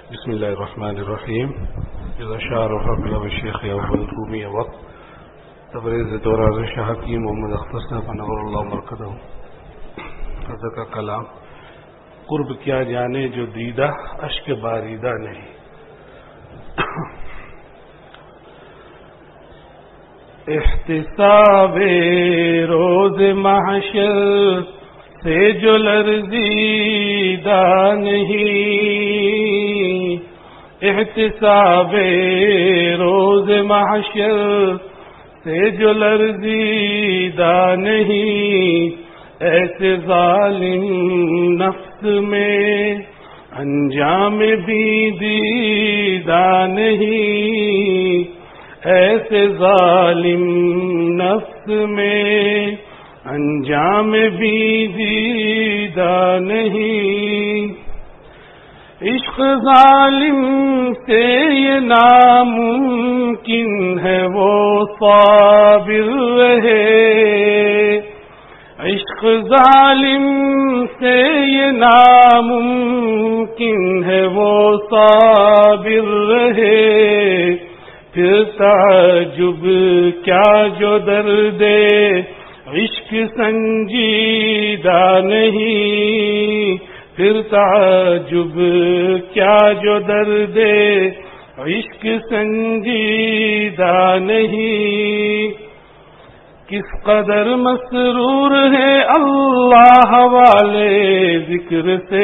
बिस्मिल्लाहिर्रहमानिर्रहीम। शेख अव्वल रूमी वक्त तबरेज़ दौरान शाह की मोहम्मद अख्तर फनवरुल्लाह मरकदहू हज़रत का कलाम। कुर्ब क्या जाने जो दीदा अश्क बारीदा नहीं। इख्तिसाबे रोज़ महशर से जो लर्ज़ीदा नहीं, इख्तिसाबे रोज़ महशर से जो लर्ज़ीदा नहीं, ऐसे ज़ालिम नफ्स में अंजाम भी दीदा नहीं, ऐसे ज़ालिम नफ्स में अंजाम भी दीदा नहीं। इश्क ज़ालिम से ये नामुमकिन है वो साबिर रहे, इश्क ज़ालिम से ये नामुमकिन है वो साबिर रहे। फिर ताजुब क्या जो दर्दे इश्क संजीदा नहीं, फिर ताजुब क्या जो दर्दे इश्क संजीदा नहीं। किस कदर मसरूर है अल्लाह वाले जिक्र से,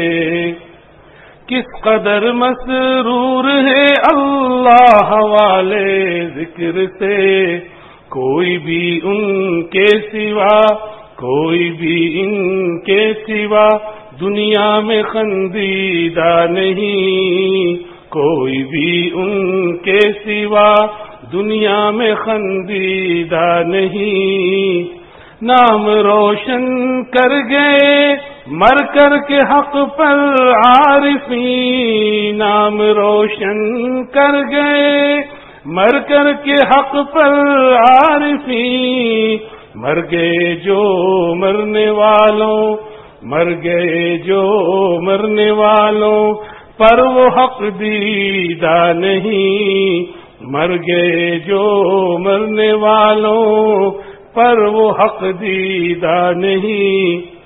किस कदर मसरूर है अल्लाह वाले जिक्र से। कोई भी उनके सिवा, कोई भी इनके सिवा दुनिया में खंदीदा नहीं, कोई भी उनके सिवा दुनिया में खंदीदा नहीं। नाम रोशन कर गए मर कर के हक पर आरिफी, नाम रोशन कर गए मर कर के हक पर आरिफी। मर गए जो मरने वालों, मर गए जो मरने वालों पर वो हक दीदा नहीं, मर गए जो मरने वालों पर वो हक दीदा नहीं।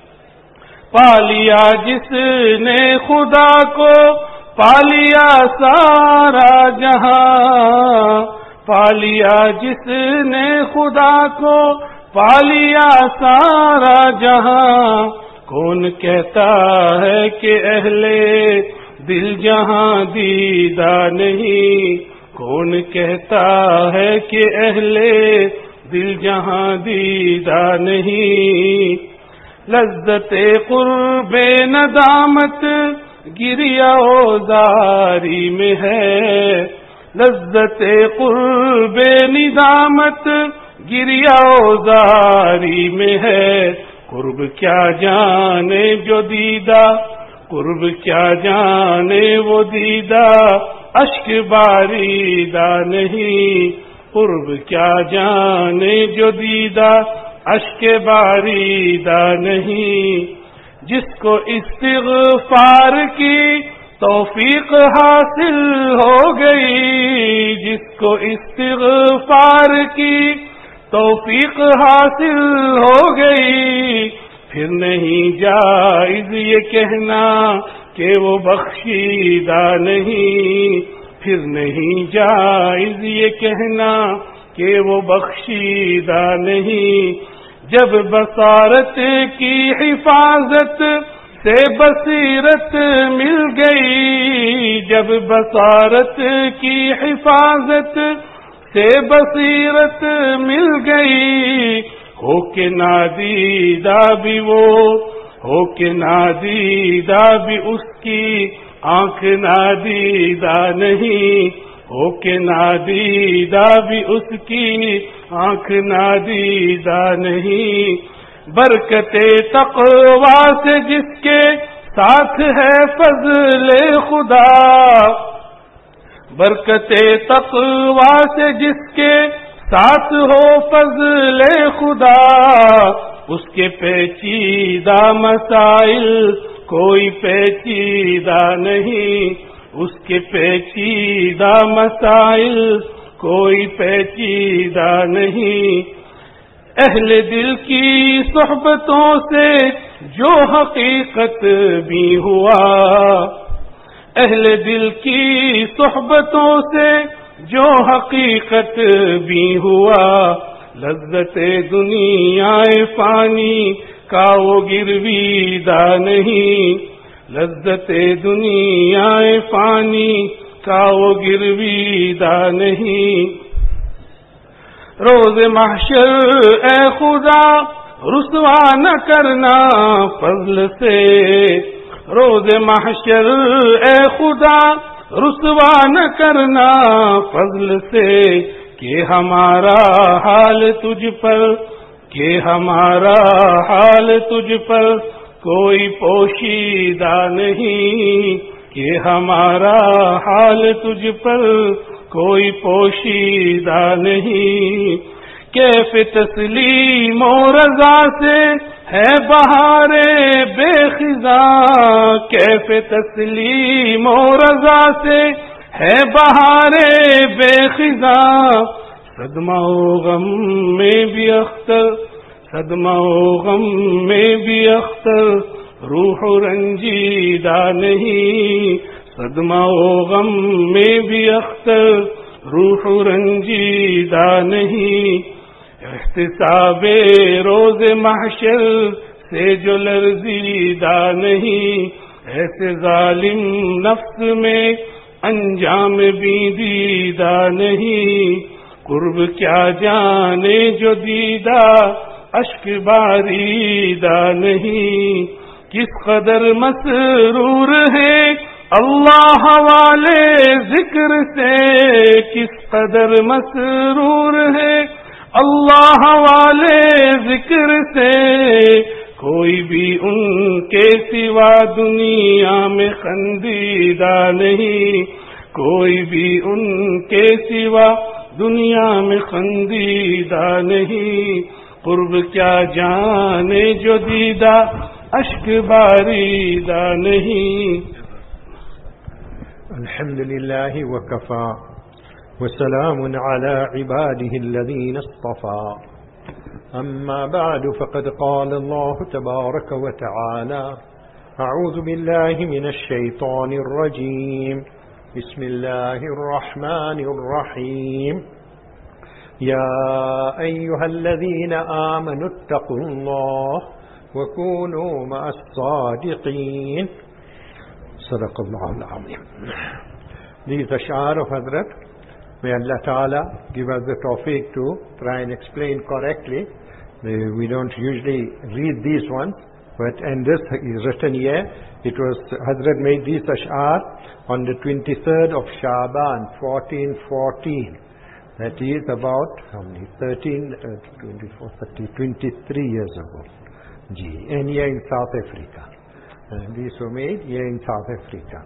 पालिया जिसने खुदा को पालिया सारा जहां, पालिया जिसने खुदा को पालिया सारा जहां। कौन कहता है कि अहले दिल जहां दीदा नहीं, कौन कहता है कि अहले दिल जहां दीदा नहीं। लज्जते कुर्बे नदामत गिरिया ओज़ारी में है, लज्जते कुर्बे निदामत गिरिया ओज़ारी में है। कुर्ब क्या जाने जो दीदा, कुर्ब क्या जाने वो दीदा अश्क बारीदा नहीं, कुर्ब क्या जाने जो दीदा अश्क बारीदा नहीं। जिसको इस्तिग़फ़ार की तौफीक हासिल हो गई, जिसको इस्तिग़फ़ार की तौफीक हासिल हो गई। फिर नहीं जायज़ ये कहना कि वो बख्शीदा नहीं, फिर नहीं जायज़ ये कहना कि वो बख्शीदा नहीं। जब बसारत की हिफाजत से बसीरत मिल गई, जब बसारत की हिफाजत से बसीरत मिल गई। हो के नादीदा भी वो, हो के नादीदा भी उसकी आंख नादीदा नहीं, हो के नादीदा भी उसकी आंख नादीदा नहीं। बरकते तक़वा से जिसके साथ है फज़ले खुदा, बरकते तक़वा से जिसके साथ हो फज़ले खुदा। उसके पेचीदा मसाइल कोई पेचीदा नहीं, उसके पेचीदा मसाइल कोई पेचीदा नहीं। अहले दिल की सोहबतों से जो हकीकत भी हुआ, अहले दिल की सोहबतों से जो हकीकत भी हुआ, लज्जते दुनियाए फानी का वो गिरवीदा नहीं। लज्जते दुनियाए फानी का वो गिरवीदा नहीं। रोज़ महशर ए खुदा रुसवा न करना फज़ल से। रोज़ महशर ए खुदा रुसवा न करना फज़ल से, कि हमारा हाल तुझ पर, कि हमारा हाल तुझ पर कोई पोशीदा नहीं। कि हमारा हाल तुझ पर कोई पोशीदा नहीं। कैफ तस्लीम और रज़ा से है बहारे बेखिज़ा। कैफ तस्लीम और रज़ा से है बहारे बेखिज़ा। सदमा ओ गम में भी अख्तर, सदमा ओ गम में भी अख्तर रूह रंजीदा नहीं। सदमा ओ गम में भी अख्तर रूह रंजीदा नहीं। एहतिसाबे रोज़े महशर से जो लर्जीदा नहीं। ऐसे जालिम नफ्स में अंजाम भी दीदा नहीं। कुर्ब क्या जाने जो दीदा अश्क बारीदा नहीं। किस कदर मसरूर है अल्लाह वाले जिक्र से। किस कदर मसरूर है अल्लाह वाले जिक्र से। कोई भी उनके सिवा दुनिया में खंदीदा नहीं। कोई भी उनके सिवा दुनिया में खंदीदा नहीं। कुर्ब क्या जाने जो दीदा अश्क बारीदा नहीं। अल्हम्दुलिल्लाहि व कफ़ा व सलामुन अला इबादिहि अल्लज़ीना इस्तफ़ा। अम्मा बअदु फ़क़द क़ाल अल्लाहु तबारक व तआला अऊज़ु बिल्लाहि मिनश शैतानिर रजीम। बिस्मिल्लाहिर रहमानिर रहीम। या अय्युहल्लज़ीना आमनुत्तक़ुल्लाह व कूनू मअस-सादिक़ीन। Sadaqallahul Azim. These ash'ar of Hazrat, may Allah Ta'ala give us the tawfiq to try and explain correctly. We don't usually read these ones, but and this is written here. It was Hazrat made these ash'ar on the 23rd of Shaban 1414. That is about how many? 13, 24, 30, 23 years ago. And here in South Africa. And these were made here in South Africa.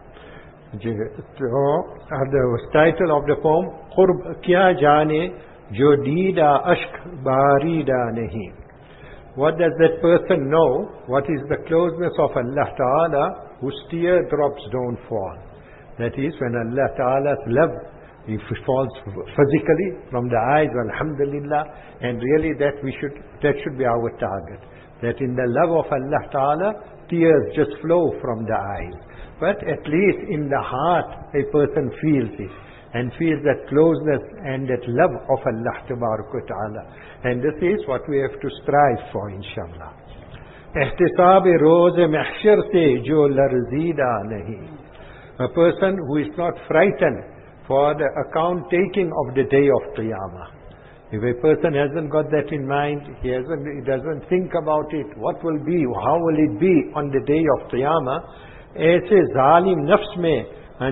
The title of the poem, Qurb kya jane jo deeda ashk barida nahi. What does that person know? What is the closeness of Allah Ta'ala whose teardrops don't fall? That is, when Allah Ta'ala's love, if it falls physically from the eyes, alhamdulillah, and really that should be our target. That in the love of Allah Ta'ala, tears just flow from the eyes. But at least in the heart, a person feels it and feels that closeness and that love of Allah Ta'ala. And this is what we have to strive for, inshallah. Ihtisab roz mahshar se jo larzida nahi. A person who is not frightened for the account taking of the day of Qiyamah. If a person hasn't got that in mind, he doesn't think about it, what will be, how will it be on the day of Qiyamah, aise zalim nafs mein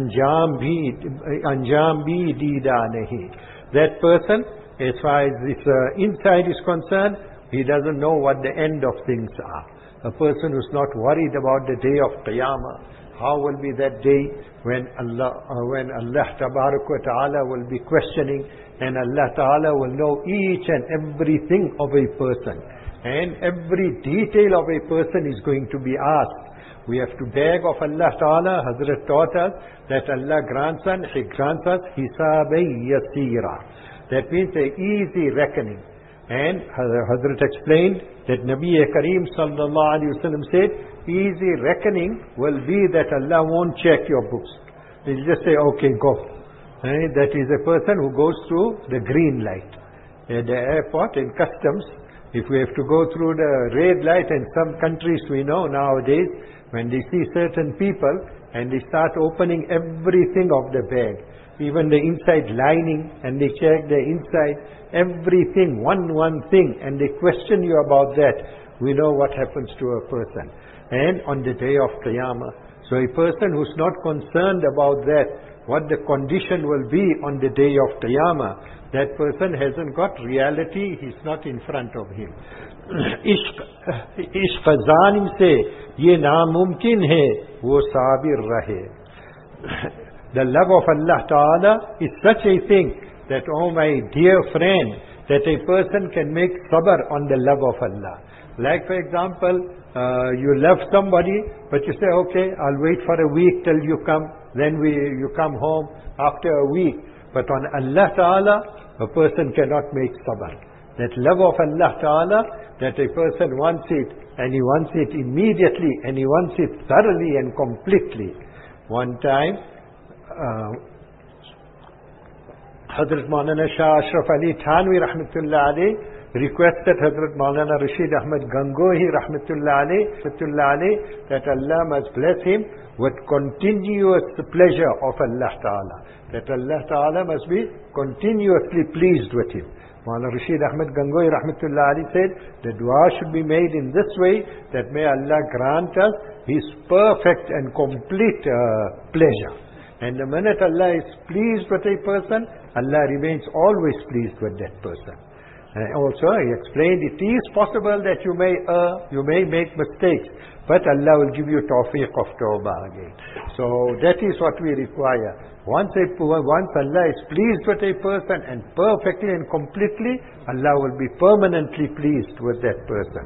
anjam bhi deeda nahi. That person, as far as this inside is concerned, he doesn't know what the end of things are. A person who's not worried about the day of Qiyamah, how will be that day when Allah Ta'ala will be questioning, and Allah Ta'ala will know each and everything of a person, and every detail of a person is going to be asked. We have to beg of Allah Ta'ala. Hazrat taught us that Allah grants us hisabay yasira. That means a easy reckoning. And Hazrat explained that Nabi Kareem sallallahu alayhi wa sallam said, easy reckoning will be that Allah won't check your books. He'll just say, okay, go. That is a person who goes through the green light. At the airport, in customs, if we have to go through the red light, and some countries we know nowadays, when they see certain people and they start opening everything of the bag, even the inside lining, and they check the inside, everything, one thing, and they question you about that, we know what happens to a person. And on the day of Qiyamah, so a person who's not concerned about that, what the condition will be on the day of Qiyamah, that person hasn't got reality, he's not in front of him. Ishq zanim se ye namumkin hai, wo sabir rahe. The love of Allah Ta'ala is such a thing that, oh my dear friend, that a person can make sabr on the love of Allah. Like for example, you love somebody, but you say, okay, I'll wait for a week till you come, then you come home after a week. But on Allah Ta'ala, a person cannot make sabr. That love of Allah Ta'ala, that a person wants it, and he wants it immediately, and he wants it thoroughly and completely. One time, Hazrat Maulana Shah Ashraf Ali Thanvi Rahmatullah alayh requested Hazrat Maulana Rashid Ahmad Gangohi Rahmatullah alayh that Allah must bless him with continuous pleasure of Allah Ta'ala. That Allah Ta'ala must be continuously pleased with him. Maulana Rashid Ahmad Gangohi Rahmatullah alayh said, the dua should be made in this way, that may Allah grant us His perfect and complete pleasure. And the minute Allah is pleased with a person, Allah remains always pleased with that person. And also, He explained, it is possible that you may err, you may make mistakes, but Allah will give you tawfiq of tawbah again. So that is what we require. Once Allah is pleased with a person, and perfectly and completely, Allah will be permanently pleased with that person.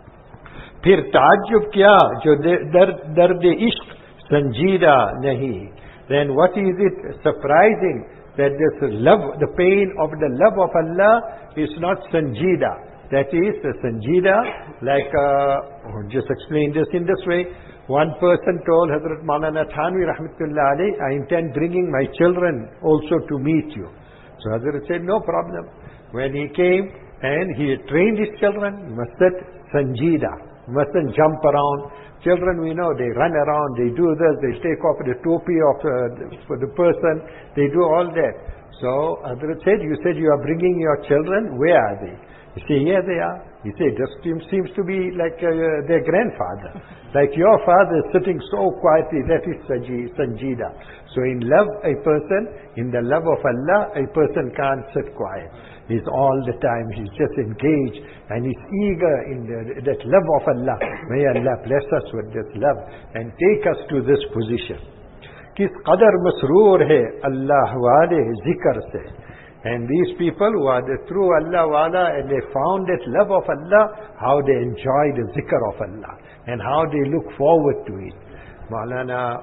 फिर ताज्जुब क्या जो दर्द इश्क संजीदा नहीं. Then what is it surprising that this love, the pain of the love of Allah is not sanjida. That is, the sanjida, like just explain this in this way. One person told Hazrat Maulana Thanvi Rahmatullah alayh, I intend bringing my children also to meet you. So Hazrat said, no problem. When he came and he trained his children, you must sit sanjida, you mustn't jump around. Children, we know, they run around, they do this, they take off the topi for the person, they do all that. So Hazrat said, you said you are bringing your children, where are they? He said, here they are. He said, this seems to be like their grandfather. Like your father sitting so quietly, that is sanjida. So in love, a person, in the love of Allah, a person can't sit quiet. He's all the time, he's just engaged, and he's eager in that love of Allah. May Allah bless us with this love and take us to this position. Kis qadar masroor hai Allah wale zikr se. And these people who are the true Allah wala, and they found that love of Allah, how they enjoy the zikr of Allah, and how they look forward to it. Maulana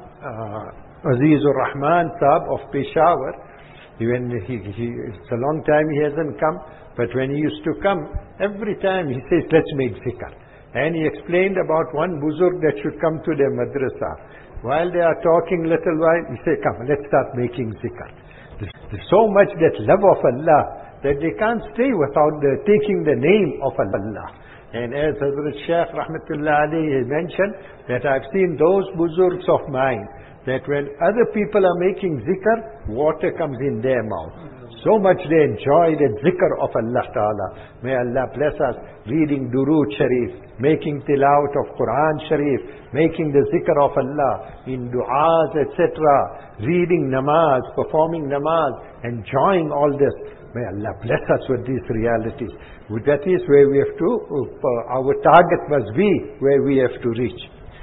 Azizur Rahman Sahab of Peshawar, even it's a long time he hasn't come, but when he used to come, every time he says, let's make zikr. And he explained about one buzurg that should come to their madrasa. While they are talking little while, he said, come, let's start making zikr. There's so much that love of Allah that they can't stay without taking the name of Allah. And as Hazrat Shaykh Rahmatullah alayhi mentioned, that I've seen those buzurgs of mine, that when other people are making zikr, water comes in their mouth. So much they enjoy the zikr of Allah Ta'ala. May Allah bless us, reading Durood Sharif, making tilawat of Quran Sharif, making the zikr of Allah in du'as, etc., reading namaz, performing namaz, enjoying all this. May Allah bless us with these realities. That is where we have to, our target must be where we have to reach.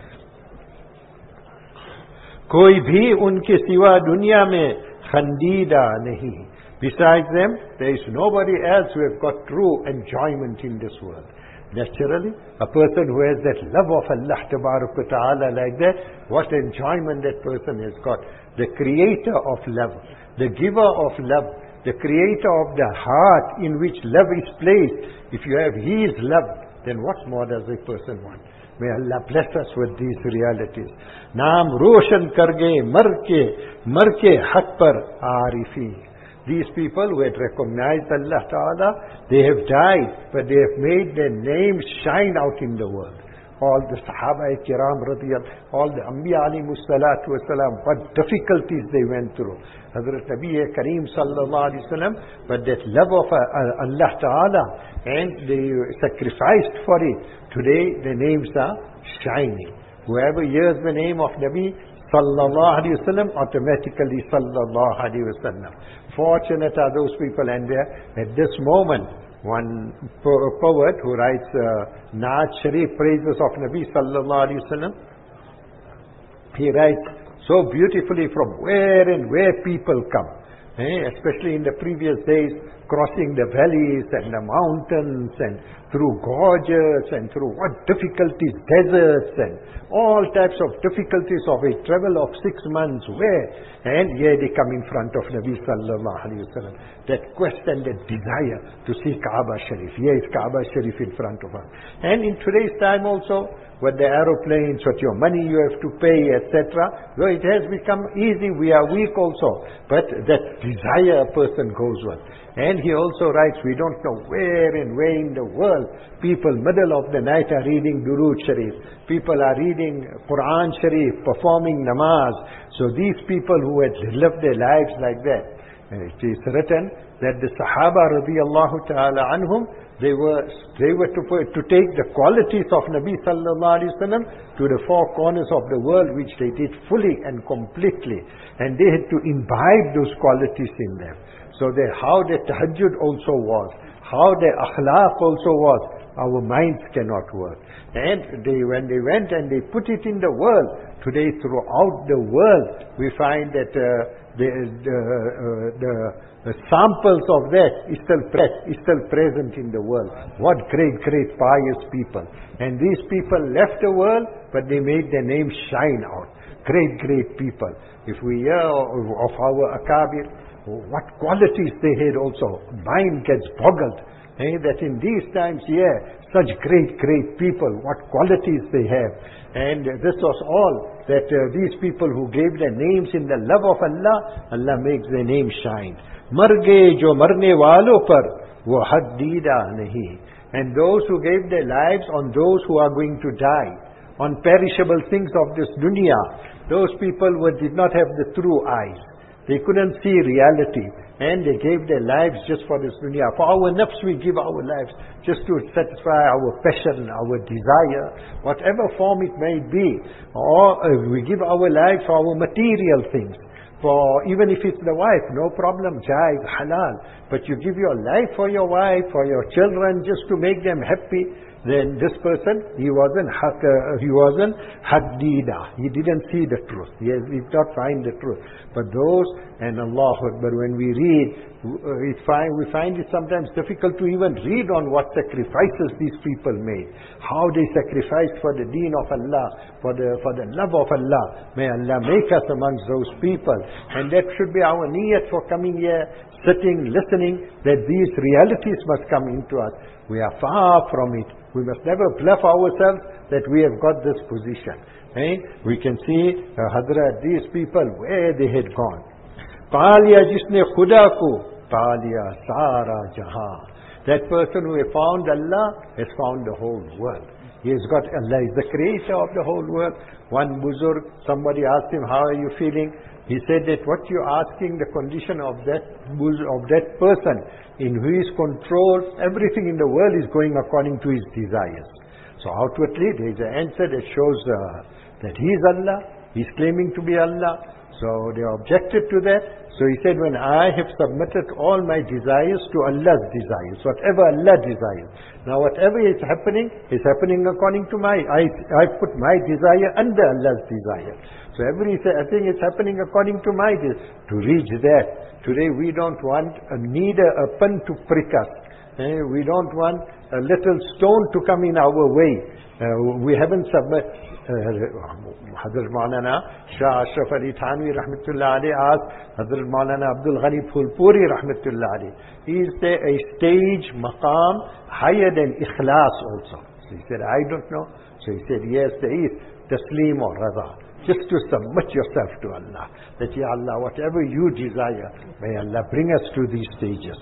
कोई भी उनके सिवा दुनिया में खंडीदा नहीं. Besides them, there is nobody else who have got true enjoyment in this world. Naturally, a person who has that love of Allah Ta'ala like that, what enjoyment that person has got. The creator of love, the giver of love, the creator of the heart in which love is placed. If you have His love, then what more does a person want? May Allah bless us with these realities. Naam roshan karge mar ke haq par arifi. These people who had recognized Allah Ta'ala, they have died, but they have made their names shine out in the world. All the Sahaba Kiram radiyallahu, all the Anbiya alayhimus salatu wasalam, what difficulties they went through. Hazrat Nabi Kareem sallallahu alayhi wasallam, but that love of Allah Ta'ala, and they sacrificed for it. Today the names are shining. Whoever hears the name of Nabi sallallahu alayhi wasallam, automatically sallallahu alayhi wasallam. Fortunate are those people, and at this moment, one poet who writes Naat Sharif praises of Nabi sallallahu alayhi wasallam, he writes so beautifully from where and where people come, especially in the previous days, crossing the valleys and the mountains and through gorges and through what difficulties, deserts and all types of difficulties of a travel of 6 months, where, and here they come in front of Nabi sallallahu alayhi wa sallam. That quest and that desire to see Kaaba Sharif. Here is Kaaba Sharif in front of us. And in today's time also, with the aeroplanes, with your money you have to pay, etc. Though it has become easy, we are weak also. But that desire a person goes with. And he also writes, we don't know where and where in the world people middle of the night are reading Durood Sharif. People are reading Quran Sharif, performing namaz. So these people who had lived their lives like that, it is written that the Sahaba radiyallahu ta'ala anhum, they were to take the qualities of Nabi sallallahu alaihi wasallam to the four corners of the world, which they did fully and completely. And they had to imbibe those qualities in them. So how their tahajjud also was, how their akhlaq also was, our minds cannot work. And when they went and they put it in the world, today throughout the world, we find that the samples of that is still present in the world. What great pious people. And these people left the world, but they made their name shine out. Great people. If we hear of our akabir, what qualities they had also. Mind gets boggled. That in these times, such great people, what qualities they have. And this was all that these people who gave their names in the love of Allah, Allah makes their name shine. Marge jo marne walo par, wo had dida nahi. And those who gave their lives on those who are going to die, on perishable things of this dunya, those people did not have the true eyes. They couldn't see reality, and they gave their lives just for this dunya. For our nafs, we give our lives just to satisfy our passion, our desire, whatever form it may be. Or we give our lives for our material things. For even if it's the wife, no problem, jaiz, halal. But you give your life for your wife, for your children, just to make them happy, then this person, he wasn't haddida. He didn't see the truth. He did not find the truth. But those, and Allahu Akbar, when we read, we find it sometimes difficult to even read on what sacrifices these people made. How they sacrificed for the deen of Allah, for the love of Allah. May Allah make us amongst those people. And that should be our niyat for coming here, sitting, listening, that these realities must come into us. We are far from it. We must never bluff ourselves that we have got this position. We can see Hazrat, these people, where they had gone. Paliya jisne khuda ko, paliya sara jahan. That person who has found Allah has found the whole world. He has got Allah is the creator of the whole world. One buzurg, somebody asked him, how are you feeling? He said that what you're asking, the condition of that person in whose control everything in the world is going according to his desires. So outwardly there is an answer that shows that he is Allah, he is claiming to be Allah. So they objected to that. So he said, when I have submitted all my desires to Allah's desires, whatever Allah desires. Now whatever is happening according to I put my desire under Allah's desire. So everything is happening according to my desire. To reach that, today we don't want neither a pin to prick us. We don't want a little stone to come in our way. We haven't submitted. Hazrat Maulana Shah Ashraf Ali Thanvi Rahmatullah alayhi asked Hazrat Maulana Abdul Ghani Phulpuri Rahmatullah alayhi, is there a stage, maqam, higher than ikhlas also? So he said, I don't know. So he said, yes, there is taslim or raza. Just to submit yourself to Allah. That, Ya Allah, whatever you desire, may Allah bring us to these stages.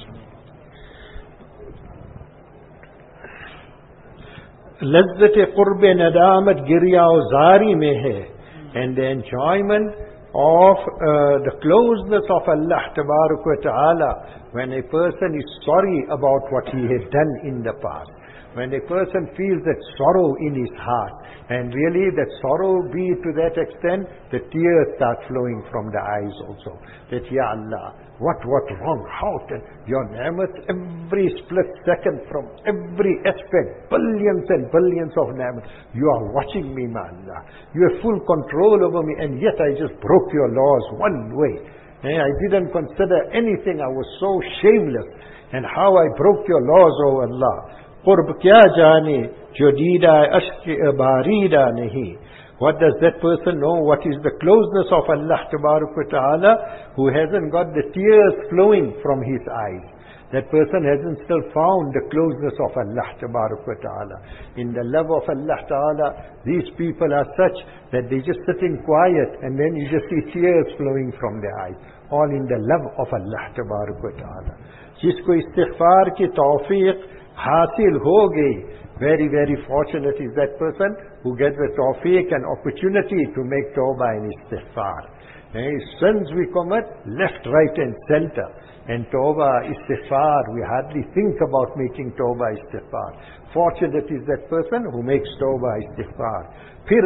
लज्जत क़ुर्ब नदामत गिरिया ज़ारी में है, and the enjoyment of the closeness of Allah Tabarak wa Ta'ala when a person is sorry about what he had done in the past. When a person feels that sorrow in his heart, and really that sorrow be to that extent, the tears start flowing from the eyes also. That, Ya Allah, what wrong? How can your ni'mat, every split second from every aspect, billions and billions of ni'mat, you are watching me, my Allah. You have full control over me, and yet I just broke your laws one way. And I didn't consider anything. I was so shameless. And how I broke your laws, O Allah. قرب کیا جانے جو دیدہ عشق باریدہ نہیں. What does that person know? What is the closeness of Allah Tabarak wa Ta'ala, who hasn't got the tears flowing from his eyes? That person hasn't still found the closeness of Allah Tabarak wa Ta'ala. In the love of Allah Ta'ala, these people are such that they just sitting quiet, and then you just see tears flowing from their eyes. All in the love of Allah Tabarak wa Ta'ala. जिसको इस्तिग़फ़ार की तौफ़ीक़ हासिल हो गई, very, very fortunate is that person who gets the tawfiq and opportunity to make tawbah and istighfar. Sins we commit left, right and center, and tawbah, istighfar, we hardly think about making tawbah, istighfar. Fortunate is that person who makes tawbah, istighfar. फिर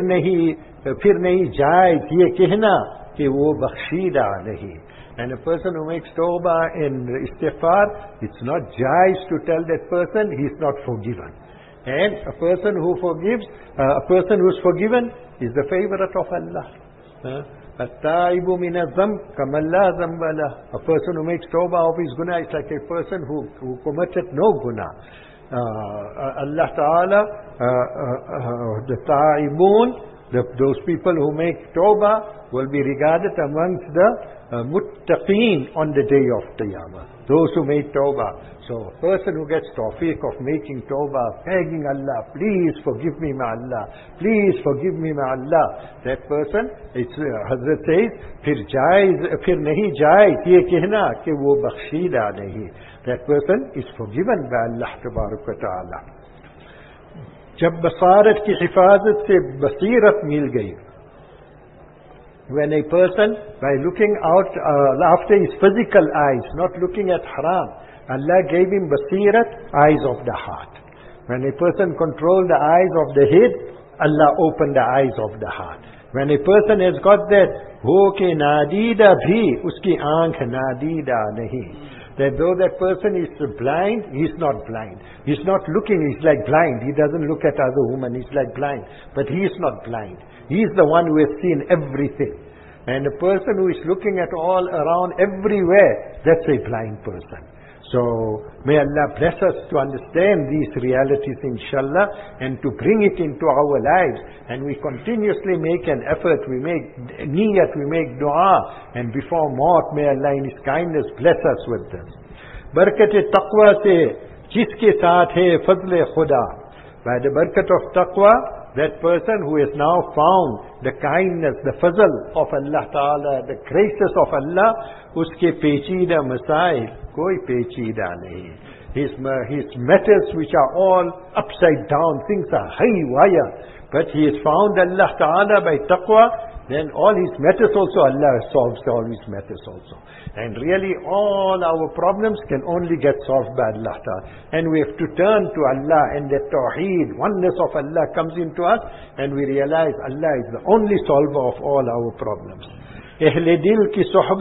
नहीं जायज़ ये कहना कि वो बख्शीदा नहीं. And a person who makes tawbah and istighfar, it's not jais to tell that person he's not forgiven. And a person who forgives, a person who's forgiven is the favorite of Allah. At-taibu min az-zamb kaman la zamba lah. A person who makes tawbah of his guna is like a person who committed no guna. Allah Ta'ala, the taibun, those people who make tawbah will be regarded amongst the muttaqeen on the day of Qiyamah. Those who made tawbah. So a person who gets tawfiq of making tawbah, begging Allah, please forgive me, my Allah, please forgive me, my Allah. That person, it's Hazrat says, फिर नहीं जायज़ ये कहना कि वो बख्शीदा नहीं. That person is forgiven by Allah Tabarak wa Ta'ala. जब बसारत की हिफाजत से बसीरत मिल गई, when a person, by looking out after his physical eyes, not looking at haram, Allah gave him basirat, eyes of the heart. When a person controlled the eyes of the head, Allah opened the eyes of the heart. When a person has got that, ho ke nadida bhi, uski aankh nadida nahi. That though that person is blind, he's not blind. He's not looking, he's like blind. He doesn't look at other women, he's like blind. But he is not blind. He's the one who has seen everything. And a person who is looking at all around everywhere, that's a blind person. So may Allah bless us to understand these realities, inshallah, and to bring it into our lives. And we continuously make an effort, we make niyat, we make dua, and before maut, may Allah in His kindness bless us with this. Barakat taqwa se jiske saath hai fazl khuda. By the barakat of taqwa, that person who has now found the kindness, the fazl of Allah Ta'ala, the graces of Allah, uske pechida masail, koi pechida nahi. His matters which are all upside down, things are haywire, but he has found Allah Ta'ala by taqwa, then all his matters also, Allah solves all his matters also. And really all our problems can only get solved by Allah Ta'ala. And we have to turn to Allah, and that tawheed, oneness of Allah comes into us, and we realize Allah is the only solver of all our problems. Ahle dil ki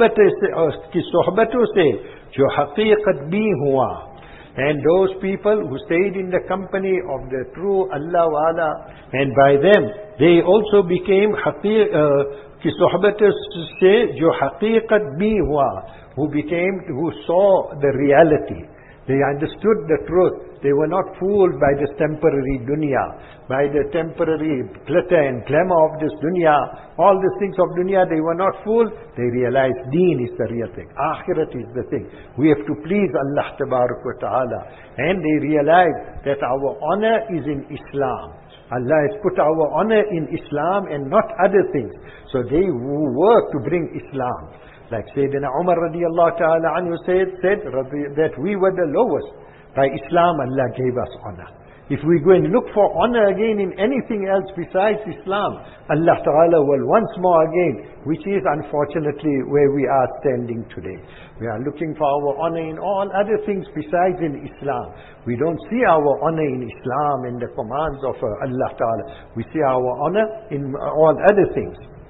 sohbatun se jo haqiqat bhi hua. And those people who stayed in the company of the true Allah Wala, and by them they also became ki sohbat se jo haqiqat bhi hua, who saw the reality. They understood the truth. They were not fooled by this temporary dunya, by the temporary glitter and glamour of this dunya. All these things of dunya, they were not fooled. They realized deen is the real thing. Akhirat is the thing. We have to please Allah Tabarak wa Ta'ala. And they realized that our honor is in Islam. Allah has put our honor in Islam and not other things. So they work to bring Islam. Like Sayyidina Umar radiallahu ta'ala anhu said that we were the lowest. By Islam, Allah gave us honor. If we go and look for honor again in anything else besides Islam, Allah Ta'ala will once more again, which is unfortunately where we are standing today. We are looking for our honor in all other things besides in Islam. We don't see our honor in Islam and the commands of Allah Ta'ala. We see our honor in all other things.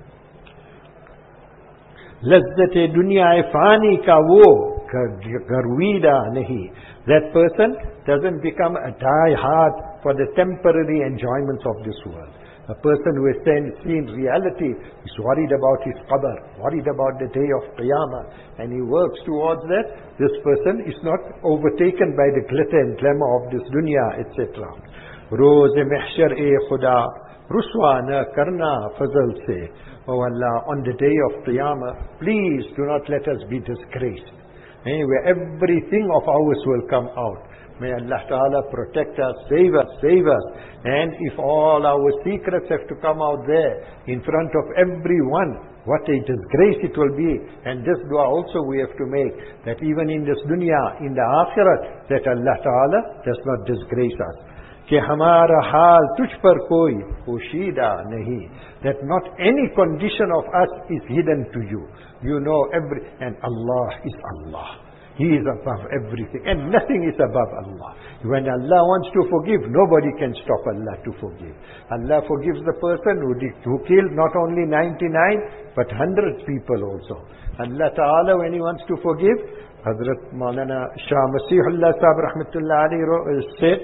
लज्जत दुनिया फानी का वो गर्वीदा नहीं. That person doesn't become a die-hard for the temporary enjoyments of this world. A person who has seen reality is worried about his qabr, worried about the day of Qiyamah, and he works towards that. This person is not overtaken by the glitter and glamour of this dunya, etc. Roz mahshar e khuda ruswa na karna fazal se. Oh Allah, on the day of Qiyamah, please do not let us be disgraced. Where everything of ours will come out. May Allah Ta'ala protect us, save us, save us. And if all our secrets have to come out there in front of everyone, what a disgrace it will be. And this dua also we have to make, that even in this dunya, in the akhirat, that Allah Ta'ala does not disgrace us. कि हमारा हाल तुझ पर कोई पोशीदा नहीं. That not any condition of us is hidden to you. You know and Allah is Allah. He is above everything and nothing is above Allah. When Allah wants to forgive, nobody can stop Allah to forgive. Allah forgives the person who killed not only 99 but 100 people also. Allah Ta'ala, when He wants to forgive, Hazrat Maulana Shah Masihullah Sahib Rahmatullah alayhi said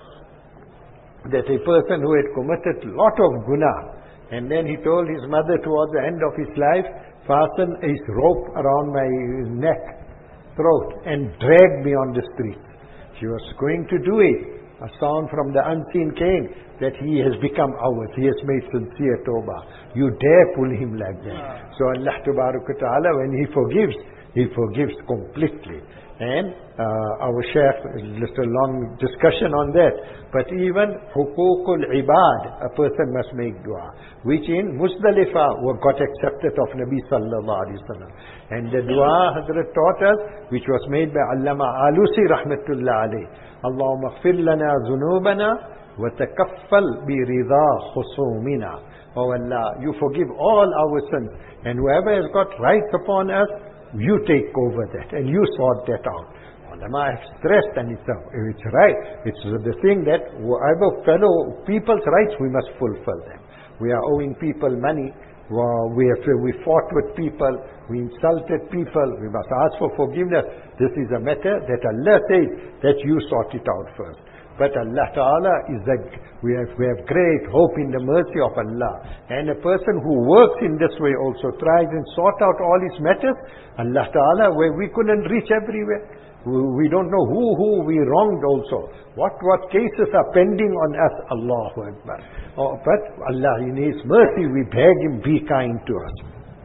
that a person who had committed a lot of guna, and then he told his mother towards the end of his life, fasten a rope around my neck, throat, and drag me on the street. She was going to do it. A sound from the unseen came that he has become ours. He has made sincere tawbah. You dare pull him like that. So Allah Ta'ala, when He forgives completely. And our Shaykh, just a long discussion on that. But even hukukul ibad, a person must make dua, which in Muzdalifah got accepted of Nabi sallallahu alaihi wasallam. And the dua Hazrat taught us, which was made by Allama Alusi rahmatullah alayh. Allahumma ighfir lana zunubana wa takaffal bi ridha khusumina. Oh Allah, you forgive all our sins, and whoever has got rights upon us, you take over that and you sort that out. Ulama have stressed, and it's right. It's the thing that whatever fellow people's rights, we must fulfill them. We are owing people money. We fought with people. We insulted people. We must ask for forgiveness. This is a matter that Allah says that you sort it out first. But Allah Ta'ala is that we have great hope in the mercy of Allah. And a person who works in this way also tries and sort out all his matters. Allah Ta'ala, where we couldn't reach everywhere. We don't know who we wronged also. What cases are pending on us. Allahu Akbar. But Allah, in His mercy, we beg Him, be kind to us.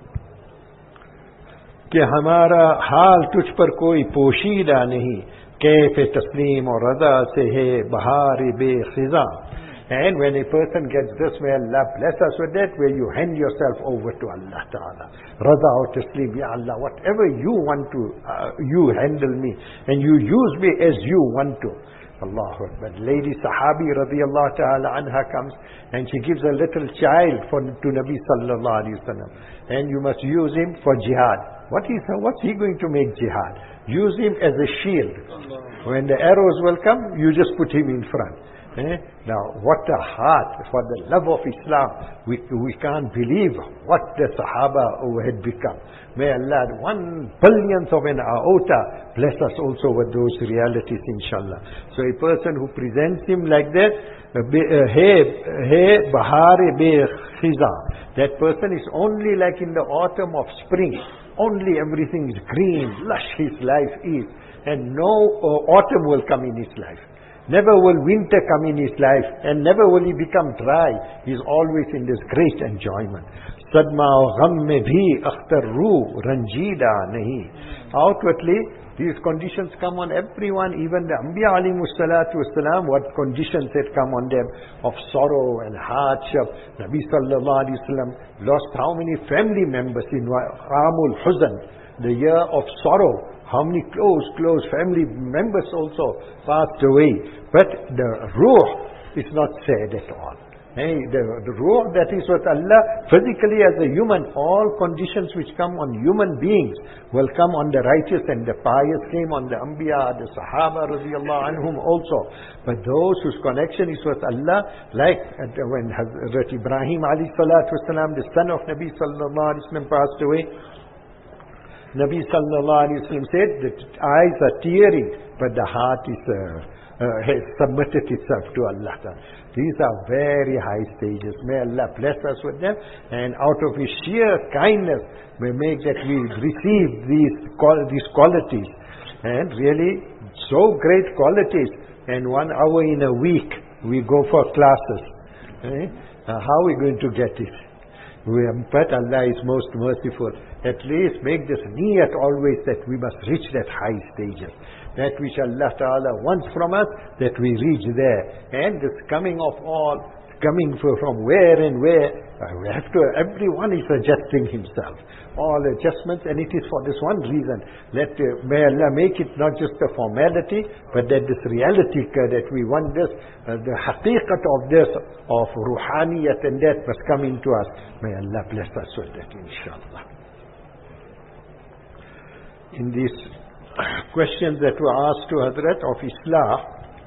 कि हमारा हाल तुझ पर कोई पोशीदा नहीं, कैफ़ तस्लीम और रज़ा से है बहार बेखिज़ा. And when a person gets this, may Allah bless us with that, where you hand yourself over to Allah Ta'ala. Raza or taslim, Ya Allah, whatever you want to, you handle me, and you use me as you want to. Allahu Akbar. Lady Sahabi radiallahu ta'ala anha comes, and she gives a little child to Nabi sallallahu alayhi wa sallam. And you must use him for jihad. What's he going to make jihad? Use him as a shield. When the arrows will come, you just put him in front. Now, what a heart for the love of Islam. We can't believe what the Sahaba had become. May Allah, 1 billionth of an iota, bless us also with those realities, inshallah. So a person who presents him like that, that person is only like in the autumn of spring. Only everything is green, lush his life is. and no autumn will come in his life. Never will winter come in his life, and never will he become dry. He is always in this great enjoyment. Sadma aur gham mein bhi akhtar ruh ranjida nahi. Outwardly, these conditions come on everyone, even the Anbiya alayhimus salatu wassalam, what conditions had come on them of sorrow and hardship. Nabi sallallahu alayhi wasallam lost how many family members in Amul Huzn, the year of sorrow. How many close family members also passed away. But the ruh is not sad at all. The ruh that is with Allah, physically as a human, all conditions which come on human beings will come on the righteous, and the pious came on the Anbiya, the Sahaba radiallahu anhum also. But those whose connection is with Allah, like when Hazrat Ibrahim alayhi salatu wasalam, the son of Nabi sallallahu alayhi wasallam, passed away, Nabi sallallahu alayhi wasallam said that eyes are tearing, but the heart is has submitted itself to Allah. These are very high stages. May Allah bless us with them, and out of His sheer kindness may make that we receive these qualities, and really so great qualities. And 1 hour in a week we go for classes. How are we going to get it? But Allah is most merciful. At least make this niyat always that we must reach that high stages. That which Allah Ta'ala wants from us, that we reach there. And this coming of all, coming from where and where, we have to, everyone is adjusting himself. All adjustments, and it is for this one reason. May Allah make it not just a formality, but that this reality, that we want this, the haqiqat of this, of ruhaniyat, and that must come into us. May Allah bless us with that, inshallah. In these questions that were asked to Hazrat of Islah,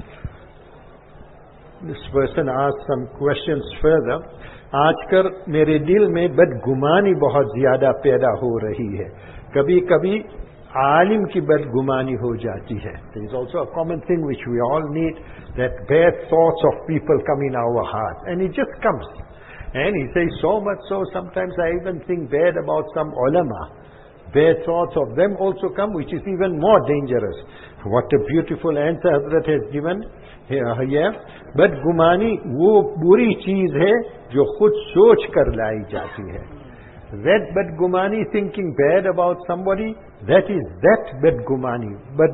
this person asked some questions further. आजकल मेरे दिल में बदगुमानी बहुत ज्यादा पैदा हो रही है. कभी कभी आलिम की बदगुमानी हो जाती है. There is also a common thing which we all need, that bad thoughts of people come in our heart, and it just comes. And he says so much so, sometimes I even think bad about some ulama. Bad thoughts of them also come, which is even more dangerous. What a beautiful answer Hazrat has given here. But gumani वो बुरी चीज है जो खुद सोच कर लाई जाती है. That badgumani, thinking bad about somebody, that is that badgumani.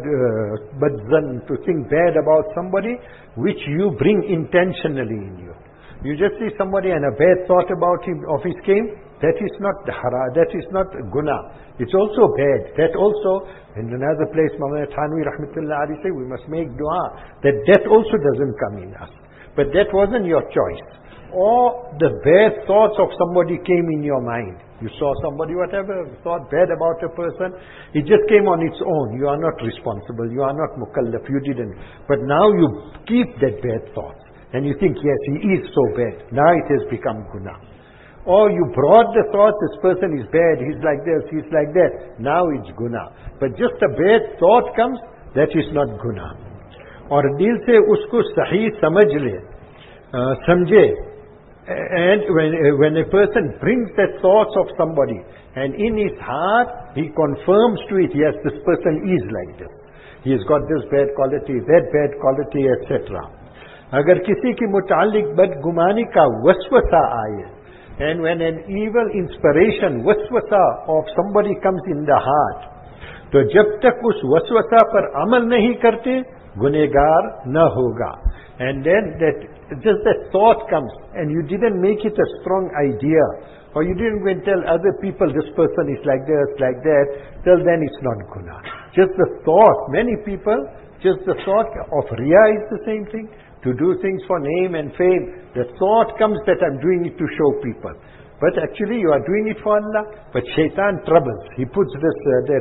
Badzan, to think bad about somebody, which you bring intentionally in you. You just see somebody and a bad thought about him, of his came, that is not hara, that is not guna. It's also bad. That also, in another place, Mawlana Thanwi rahmatullah alayhi say, we must make dua that also doesn't come in us. But that wasn't your choice. Or the bad thoughts of somebody came in your mind. You saw somebody, whatever, thought bad about a person, it just came on its own. You are not responsible. You are not mukallaf. You didn't. But now you keep that bad thought. And you think, yes, he is so bad. Now it has become guna. Or you brought the thought, this person is bad, he's like this, he's like that. Now it's guna. But just a bad thought comes, that is not guna. Or dil se usko sahi samajh le, samjhe. And when a person brings the thoughts of somebody, and in his heart, he confirms to it, yes, this person is like this. He has got this bad quality, that bad quality, etc. अगर किसी की मुतालिक बदगुमानी का वसवसा आए, and when an evil inspiration, waswasa of somebody comes in the heart, तो जब तक उस वसवसा पर अमल नहीं करते, गुनहगार न होगा. And then just that thought comes, and you didn't make it a strong idea, or you didn't go and tell other people this person is like this, like that, till then it's not guna. Just the thought, many people, just the thought of riya is the same thing. To do things for name and fame, the thought comes that I'm doing it to show people. But actually you are doing it for Allah. But shaitan troubles. He puts this,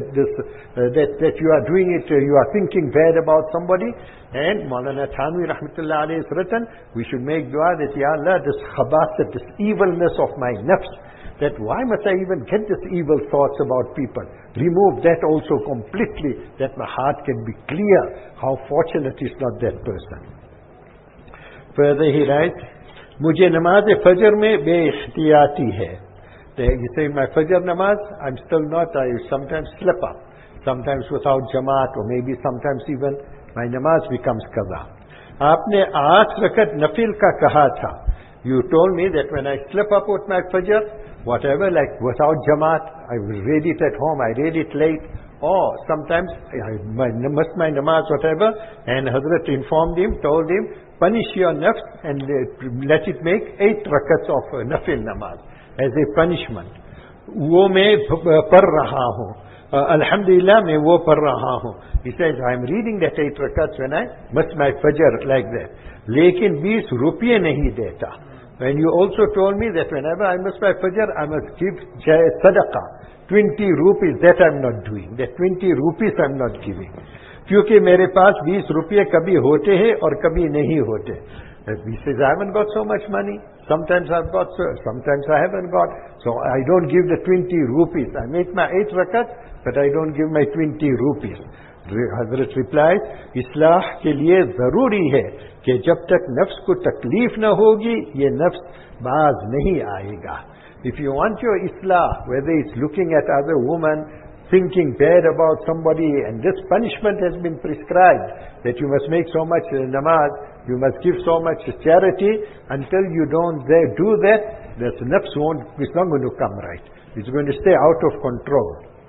that you are doing it, you are thinking bad about somebody. And Maulana Thanwi rahmatullah alayhi has written, we should make dua that, Ya Allah, this khabasat, this evilness of my nafs, that why must I even get this evil thoughts about people? Remove that also completely, that my heart can be clear. How fortunate is not that person. Further he writes, मुझे नमाज फजर में बेइख्तियाती है. You say, my fajr namaz, I'm still not, I sometimes slip up. sometimes without jamaat, or maybe sometimes even my namaz becomes qaza. Aapne 8 rakat nafil ka kaha tha. You told me that when I slip up with my fajr, whatever, like without jamaat, I will read it at home, I read it late, or sometimes I missed my namaz, whatever, and Hazrat informed him, told him, punish your nafs and let it make 8 rakats of nafil namaz as a punishment. वो मैं पढ़ रहा हूँ, Alhamdulillah, मैं वो पढ़ रहा हूँ. He says, I am reading that 8 rakats when I miss my fajr like that. लेकिन 20 रुपये नहीं देता. And you also told me that whenever I miss my fajr, I must give sadaqah. 20 rupees, that I am not doing. That 20 rupees I am not giving. क्योंकि मेरे पास 20 रुपये कभी होते हैं और कभी नहीं होते. He says, I haven't got so much money. Sometimes I've got, sometimes I haven't got. So I don't give the 20 rupees. I make my 8 rakat, but I don't give my 20 rupees. Hazrat replies, इस्लाह के लिए जरूरी है कि जब तक नफ्स को तकलीफ न होगी, ये नफ्स बाज नहीं आएगा. If you want your islah, whether it's looking at other women, thinking bad about somebody, and this punishment has been prescribed, that you must make so much namaz, you must give so much charity, until you don't do that, this nafs it's not going to come right. It's going to stay out of control.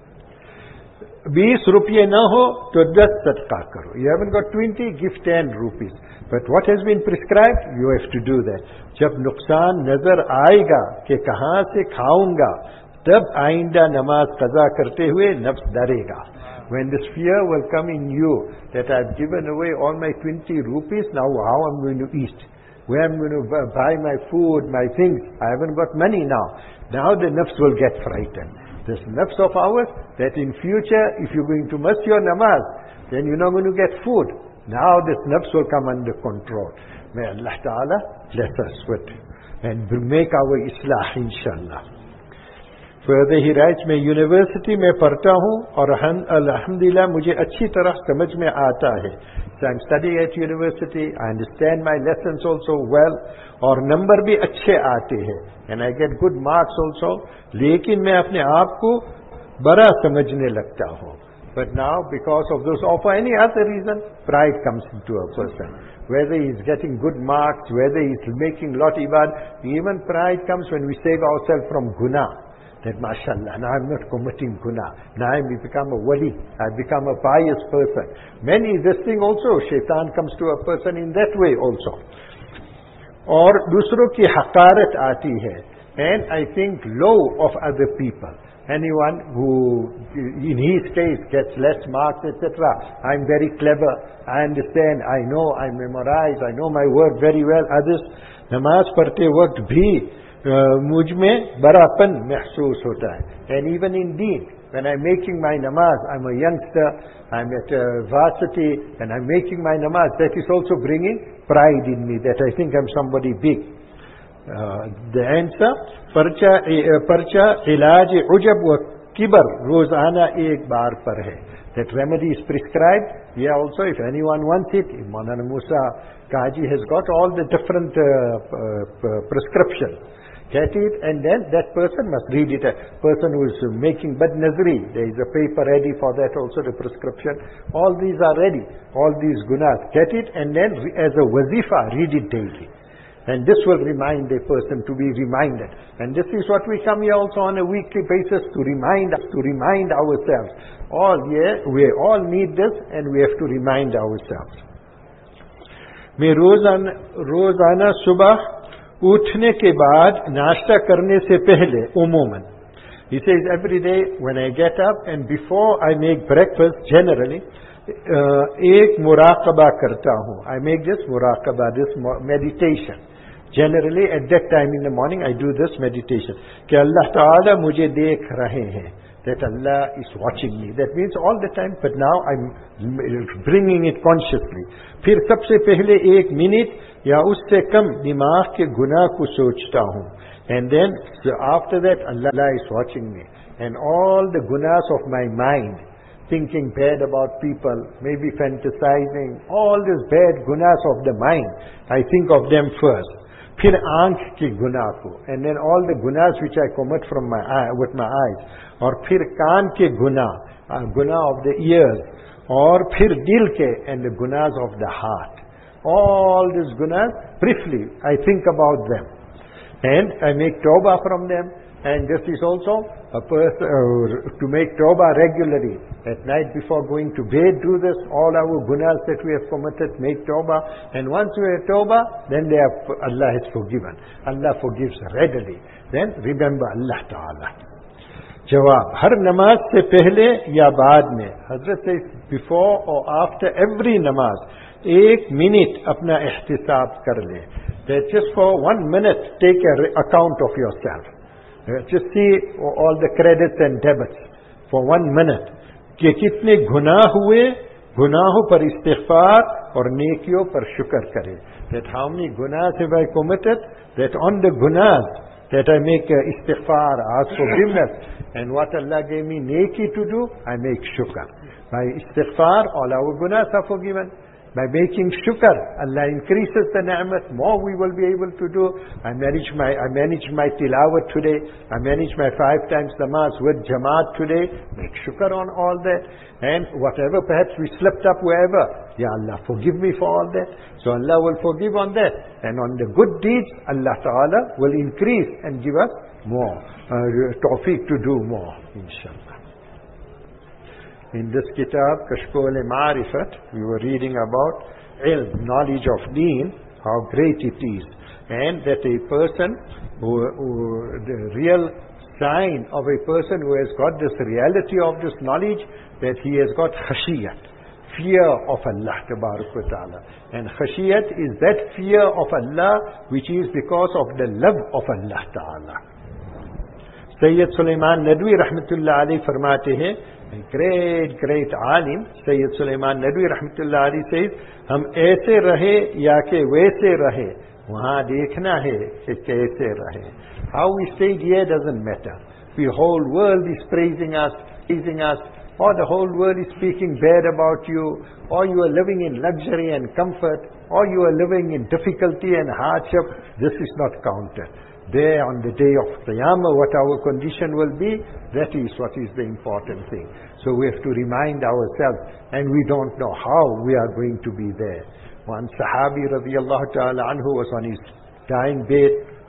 20 रुपये ना हो तो 10 सदका करो. You haven't got 20, give 10 rupees. But what has been prescribed, you have to do that. जब नुकसान नजर आएगा कि कहाँ से खाऊंगा, तब आइंदा नमाज कज़ा करते हुए नफ्स डरेगा. When this fear will come in you that I've given away all my 20 rupees, now how I'm going to eat, where I'm going to buy my food, my things, I haven't got money now. Now the nafs will get frightened. This nafs of ours, that in future, if you're going to miss your namaz, then you're not going to get food. Now this nafs will come under control. May Allah Ta'ala bless us with and make our islah, inshallah. Further he writes, मैं university में पढ़ता हूँ और अल्हम्दुलिल्लाह मुझे अच्छी तरह समझ में आता है. So I'm studying at university, I understand my lessons also well, और नंबर भी अच्छे आते हैं, and I get good marks also. लेकिन मैं अपने आप को बड़ा समझने लगता हूँ. But now, because of this or for any other reason, pride comes into a person. Whether he's getting good marks, whether he's making lot ibad, even pride comes when we save ourselves from guna. That mashallah, now I'm not committing guna. Now I become a wali. I've become a pious person. Many, this thing also, shaitan comes to a person in that way also. और दूसरों की हकारत आती है. And I think low of other people. Anyone who in his case gets less marks, etc. I'm very clever, I understand, I know, I memorize, I know my word very well. Others, namaz padhte waqt bhi मुझ में बड़ापन महसूस होता है. And even in deen, when I'm making my namaz, I'm a youngster, I'm at varsity, and I'm making my namaz, that is also bringing pride in me, that I think I'm somebody big. The answer, पर्चा इलाज उजब व किबर रोजाना एक बार पर है. That remedy is prescribed. Yeah, also if anyone wants it, Maulana Musa Kaji has got all the different prescriptions. Get it, and then that person must read it. A person who is making bad nazri, there is a paper ready for that also, the prescription. All these are ready, all these gunas. Get it, and then as a wazifa, read it daily. And this will remind a person to be reminded. And this is what we come here also on a weekly basis to remind ourselves. We all need this, and we have to remind ourselves. मैं रोजाना सुबह उठने के बाद नाश्ता करने से पहले उमूमन, he says every day when I get up and before I make breakfast, generally एक मुराकबा करता हूँ. I make this मुराकबा, this meditation. Generally at that time in the morning I do this meditation कि Allah Ta'ala मुझे देख रहे हैं, that Allah is watching me. That means all the time, but now I'm bringing it consciously. फिर सबसे पहले 1 minute या उससे कम दिमाग के गुनाह को सोचता हूँ. And then so after that Allah is watching me, and all the gunas of my mind, thinking bad about people, maybe fantasizing, all these bad gunas of the mind, I think of them first. फिर आंख के गुनाह को, and then all the gunas which I commit from with my eyes, और फिर कान के गुनाह, गुनाह of the ears, और फिर दिल के, and the gunas of the heart. All these gunas, briefly, I think about them. And I make tawbah from them. And this is also a person to make tawbah regularly. At night before going to bed, do this. All our gunas that we have committed, make tawbah. And once we have tawbah, then Allah has forgiven. Allah forgives readily. Then remember Allah Ta'ala. Jawab, har namaz se pehle ya baad mein. Hazrat says, before or after every namaz, 1 minute apna ihtisab kar le. That just for 1 minute, take an account of yourself. Just see all the credits and debits for 1 minute. कि कितने गुनाह हुए, गुनाहों पर इस्तिग़फ़ार और नेकियों पर शुक्र करें. That how many gunas have I committed? That on the gunas that I make istighfar, ask forgiveness, and what Allah gave me neki to do, I make shukr. By istighfar, all our gunas are forgiven. By making shukr, Allah increases the ni'mat, more we will be able to do. I manage my tilawat today. I manage my 5 times namaz with jamaat today. Make shukr on all that. And whatever perhaps we slipped up wherever, Ya Allah, forgive me for all that. So Allah will forgive on that. And on the good deeds, Allah Ta'ala will increase and give us more. Tawfiq to do more, inshallah. In this kitab, Kashf-ul-Ma'rifat, we were reading about ilm, knowledge of deen, how great it is. And that a person, the real sign of a person who has got this reality of this knowledge, that he has got khashiyat, fear of Allah Tabarak wa Ta'ala. And khashiyat is that fear of Allah which is because of the love of Allah Ta'ala. Sayyid Sulaiman Nadwi Rahmatullah Alayhi farmate hain, great alim, Sayyid Sulaiman Nadwi Rahmatullah Alayhi says, हम ऐसे रहे या के वैसे रहे, वहाँ देखना है कि कैसे रहे. How we stay here doesn't matter. The whole world is praising us, or the whole world is speaking bad about you, or you are living in luxury and comfort, or you are living in difficulty and hardship. This is not counted. There on the day of Qiyamah, what our condition will be, that is what is the important thing. So we have to remind ourselves, and we don't know how we are going to be there. One Sahabi radiallahu ta'ala anhu was on his dying bed.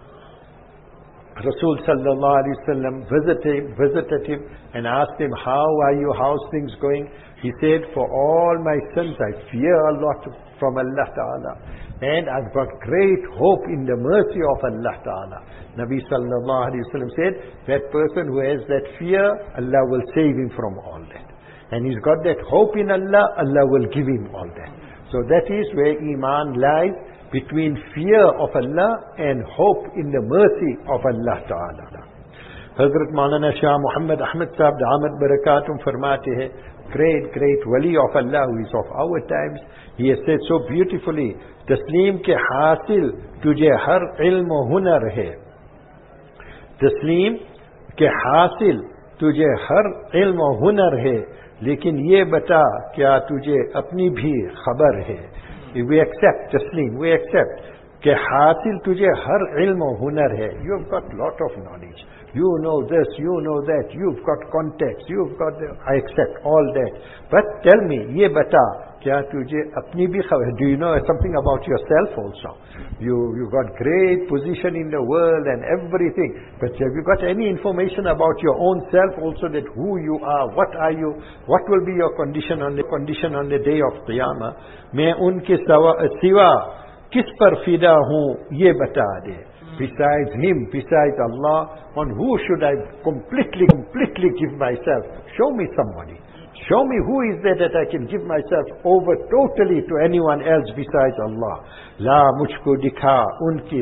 Rasul sallallahu alayhi wa sallam visited him and asked him, how are you, how's things going? He said, for all my sins I fear a lot from Allah Ta'ala, and I've got great hope in the mercy of Allah Ta'ala. Nabi sallallahu alayhi wa sallam said, that person who has that fear, Allah will save him from all that. And he's got that hope in Allah, Allah will give him all that. So that is where Iman lies, between fear of Allah and hope in the mercy of Allah Ta'ala. Hazrat Maulana Shah Muhammad Ahmad Sahib Damat Barakatum farmate hai, great wali of Allah who is of our times, he has said so beautifully, taslim ke hasil tujhe har ilm o hunar hai. Taslim ke hasil tujhe har ilm o hunar hai, lekin ye bata kya tujhe apni bhi khabar hai. We accept taslim, we accept ke hasil tujhe har ilm o hunar hai. You have got lot of knowledge. You know this, you know that, you've got context, you've got I accept all that. But tell me, ye bata, kya tujhe apni bhi khabar, do you know something about yourself also? You got great position in the world and everything, but have you got any information about your own self also, that who you are, what are you, what will be your condition on the day of Qiyamah? Main unke siwa kis par fida hu, ye bata de. Besides him, besides Allah, on who should I completely give myself? Show me somebody. Show me who is there that I can give myself over totally to anyone else besides Allah. La mujhko dikha, unki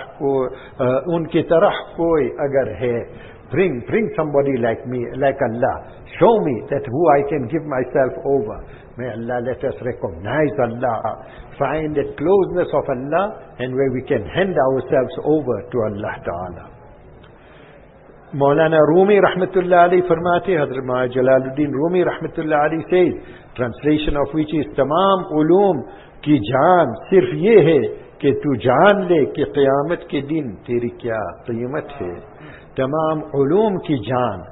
tarah koi agar hai. Bring somebody like me, like Allah. Show me that who I can give myself over. May Allah let us recognize Allah, find the closeness of Allah, and where we can hand ourselves over to Allah Ta'ala. Maulana Rumi Rahmatullah Alayhi farmate, Hazrat Maulana Jalaluddin Rumi Rahmatullah Alayhi says, translation of which is, Tamam ulum ki jaan sirf ye hai कि तू जान ले कि क़यामत के दिन तेरी क्या कीमत है. तमाम उलूम की जान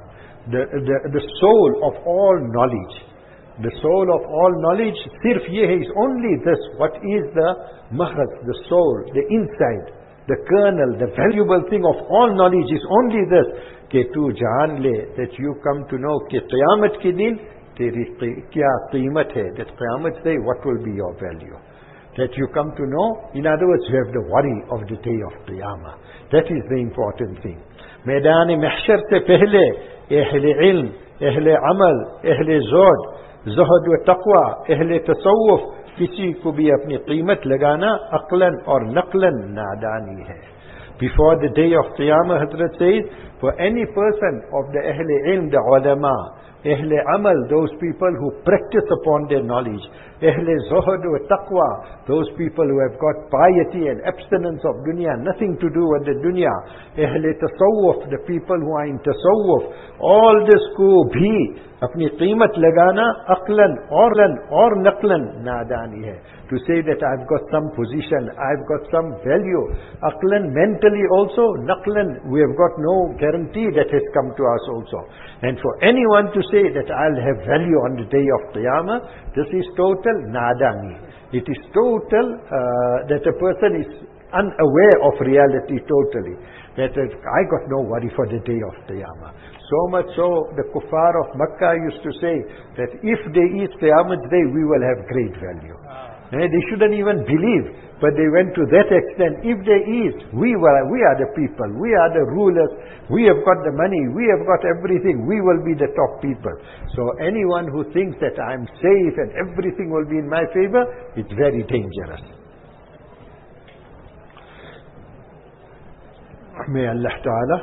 the soul of all knowledge. The soul of all knowledge, sirf ye hai, is only this. What is the mahraz, the soul, the inside, the kernel, the valuable thing of all knowledge is only this. Ke tu jaan le, that you come to know ke qiyamat ke din, teri kya qimat hai, that qiyamat day, what will be your value. That you come to know, in other words, you have the worry of the day of Qiyamah. That is the important thing. Maidan mahshar se pehle, ahle ilm, ahle amal, ahle zod, ज़हद व तक़वा अहले तसव्वुफ किसी को भी अपनी कीमत लगाना अक़लन और नक़लन नादानी है. Before the day of Qiyamah, Hazrat says, for any person of the Ahle Ilm, the ulama, Ahle Amal, those people who practice upon their knowledge, Ahle Zuhud wa Taqwa, those people who have got piety and abstinence of dunya, nothing to do with the dunya, Ahle Tasawwuf, the people who are in Tasawwuf, all this ko bhi अपनी कीमत लगाना अक्लन और नकलन नादानी है. To say that I've got some position, I've got some value, aqlan mentally also, naqlan we have got no guarantee that has come to us also. And for anyone to say that I'll have value on the day of Qiyamah, this is total nadani. It is total that a person is unaware of reality totally. That I got no worry for the day of Qiyamah. So much so, the kuffar of Makkah used to say that if they eat Qiyamah day, we will have great value. They shouldn't even believe, but they went to that extent. If they eat, we are the people, we are the rulers, we have got the money, we have got everything, we will be the top people. So anyone who thinks that I'm safe and everything will be in my favor, it's very dangerous. May Allah Ta'ala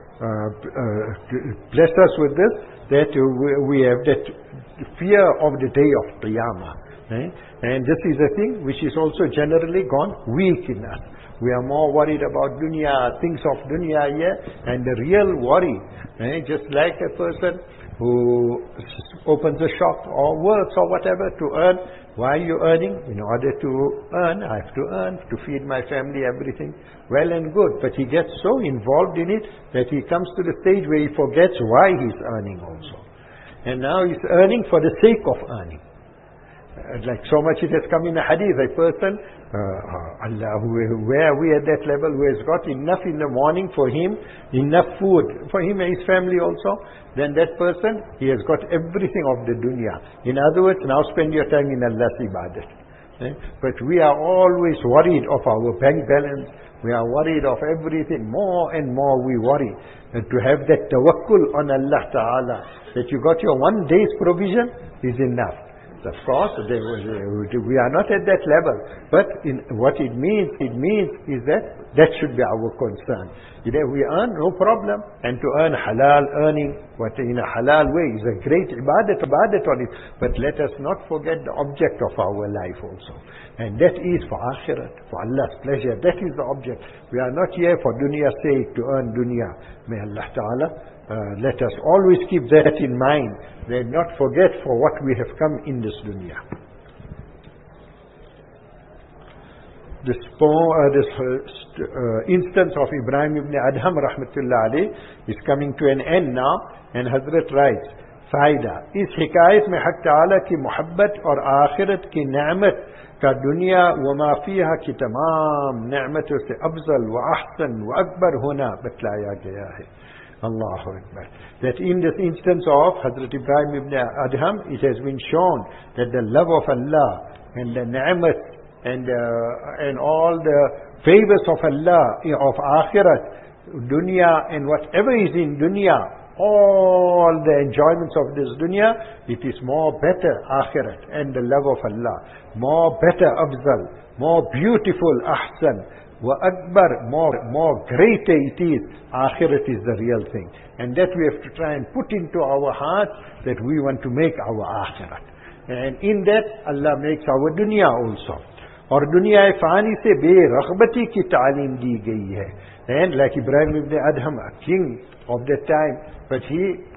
bless us with this, that we have that fear of the day of Qiyamah. And this is a thing which is also generally gone weak in us. We are more worried about dunya, things of dunya here, and the real worry, just like a person who opens a shop or works or whatever to earn. Why are you earning? In order to earn, I have to earn to feed my family, everything. Well and good, but he gets so involved in it that he comes to the stage where he forgets why he's earning also. And now he's earning for the sake of earning. Like so much it has come in a hadith, a person, Allah, where are we at that level, who has got enough in the morning for him, enough food for him and his family also, then that person, he has got everything of the dunya. In other words, now spend your time in Allah's ibadat. But we are always worried of our bank balance, we are worried of everything, more and more we worry. And to have that tawakkul on Allah Ta'ala, that you got your one day's provision is enough. Of course, we are not at that level. But what it means is that should be our concern. If we earn, no problem. And to earn halal earning, what in a halal way is a great ibadat on it. But let us not forget the object of our life also. And that is for akhirat, for Allah's pleasure. That is the object. We are not here for dunya's sake, to earn dunya. May Allah Ta'ala let us always keep that in mind, and not forget for what we have come in this dunya. This instance of Ibrahim ibn Adham rahmatullah alayh is coming to an end now, and Hazrat writes, फायदा इस हिकायत में हक़ ताला की मोहब्बत और आखिरत की नेमत का दुनिया व माफिया की तमाम नेमतों से अफजल व अहसन व अकबर होना बतलाया गया है. Allahu Akbar. That in this instance of Hazrat Ibrahim ibn Adham, it has been shown that the love of Allah and the ni'mat and all the favors of Allah, of akhirat, dunya and whatever is in dunya, all the enjoyments of this dunya, it is more better akhirat and the love of Allah, more better afzal, more beautiful ahsan, wa akbar, more greater it is. Akhirat is the real thing, and that we have to try and put into our hearts, that we want to make our akhirat, and in that Allah makes our dunya also. और दुनिया फ़ानी से बेरग़बती की तालीम दी गई है. And like Ibrahim ibn Adham, a king of that time, but he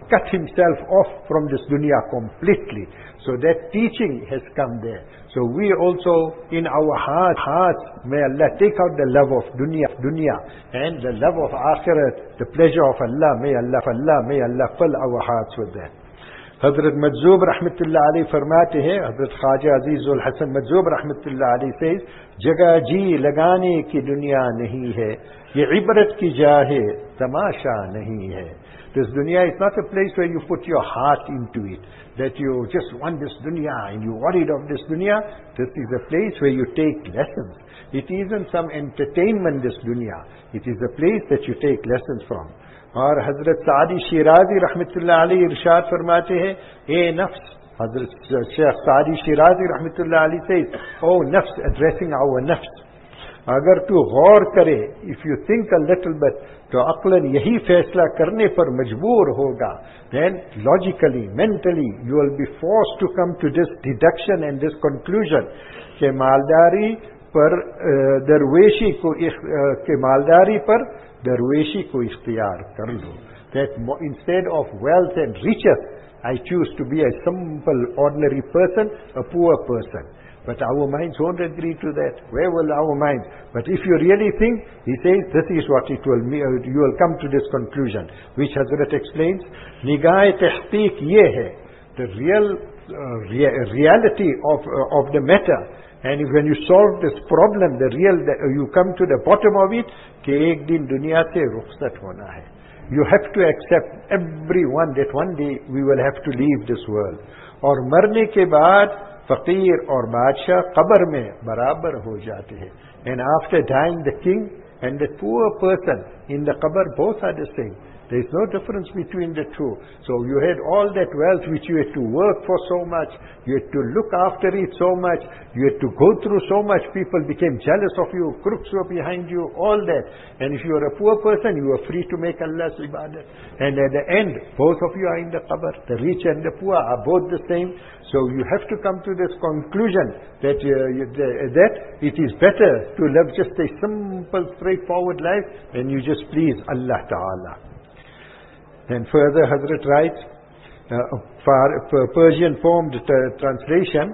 cut himself off from this dunya completely. So that teaching has come there. So we also, in our hearts, may Allah take out the love of dunya and the love of akhirat, the pleasure of Allah. May Allah fill our hearts with that. Hazrat Majzoob rahmatullah alayhi farmate hai, Hazrat Khaja Azizul Hasan Majzoob rahmatullah alayhi says, Jaga ji lagane ki dunya nahi hai, ye ibrat ki jah hai, tamasha nahi hai. This dunya is not a place where you put your heart into it, that you just want this dunya and you worried of this dunya. This is a place where you take lessons. It isn't some entertainment, this dunya. It is a place that you take lessons from. और हजरत सादी शिराजी रहमतुल्लाह अलैहि इरशाद फरमाते हैं, ए नफ्स, हजरत शेख सादी शिराजी रहमतुल्लाह अलैहि says, ओ नफ्स, addressing our nafs, अगर तू गौर करे, if you think a little bit, तो अक्लन यही फैसला करने पर मजबूर होगा, then logically, mentally, you will be forced to come to this deduction and this conclusion कि मालदारी पर दरवेशी को के मालदारी पर दरवेशी को इख्तियार कर लो. That instead of wealth and riches, I choose to be a simple, ordinary person, a poor person. But our minds won't agree to that. Where will our minds? But if you really think, he says, this is what it will mean, you will come to this conclusion, which Hazrat explains. Nigahe tahqiq ye hai, the real reality of the matter. And when you solve this problem, you come to the bottom of it, कि एक दिन दुनिया से रुखसत होना है. You have to accept everyone that one day we will have to leave this world. और मरने के बाद फकीर और बादशाह कब्र में बराबर हो जाते हैं. And after dying, the king and the poor person in the qabr, both are the same. There is no difference between the two. So you had all that wealth which you had to work for so much, you had to look after it so much, you had to go through so much, people became jealous of you, crooks were behind you, all that. And if you are a poor person, you are free to make Allah's ibadah. And at the end, both of you are in the qabr. The rich and the poor are both the same. So you have to come to this conclusion that that it is better to live just a simple, straightforward life and you just please Allah Ta'ala. Then further Hazrat writes, Persian poem translation,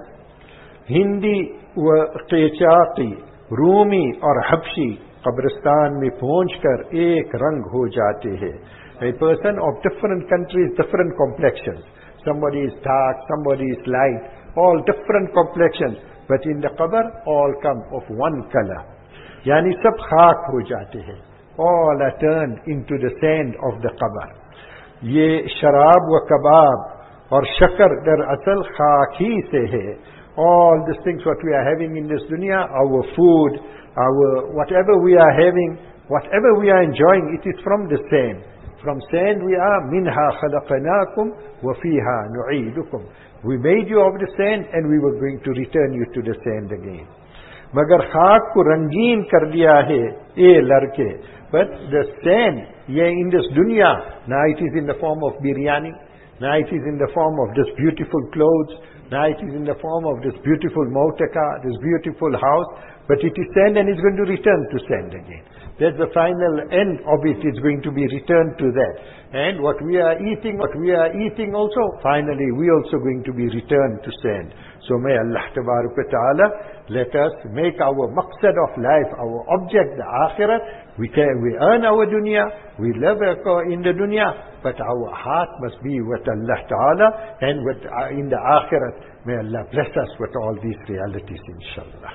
Hindi wa qechaqi, Rumi or Habshi, Qabristan mein pahunch kar ek rang ho jate hai. A person of different countries, different complexions. Somebody is dark, somebody is light, all different complexions. But in the qabr, all come of one color. Yani sab khak ho jate hai. All are turned into the sand of the qabr. ये शराब व कबाब और शक्कर दर असल खाक ही से है. All these things what we are having in this dunya, our food, our whatever we are having, whatever we are enjoying, it is from the sand. From sand we are, minha khalaqnakum wa fiha nu'idukum. We made you of the sand and we were going to return you to the sand again. मगर खाक को रंगीन कर दिया है ये लड़के. But the sand, in this dunya, now it is in the form of biryani, now it is in the form of this beautiful clothes, now it is in the form of this beautiful motor car, this beautiful house, but it is sand and it's going to return to sand again. That's the final end of it, it's going to be returned to that. And what we are eating also, finally we also going to be returned to sand. So may Allah Ta'ala let us make our maqsad of life, our object, the akhirat. We earn our dunya, we live in the dunya, but our heart must be with Allah Ta'ala and with in the akhirat. May Allah bless us with all these realities, inshallah.